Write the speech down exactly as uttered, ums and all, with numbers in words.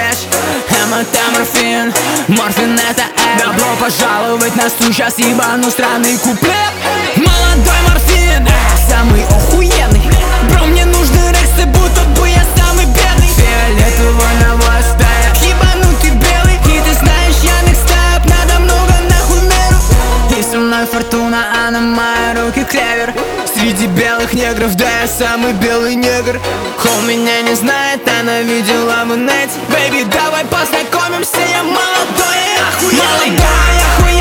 трэш, эм это морфин, морфин это М. Добро пожаловать на стул, сейчас ебану странный куплет. Молодой морфин, самый охуенный. Бро, мне нужны рексы, будто бы я самый бедный. Фиолетовый навоз стоят, ебанутый белый. И ты знаешь, я микстап, надо много нахуй меру. И со мной фортуна, а на мои руки клевер. Среди белых негров, да я самый белый негр. Хол меня не знает, она видела в инете. Бэйби, давай познакомимся, я молодой, охуенный. Молодой, охуенный.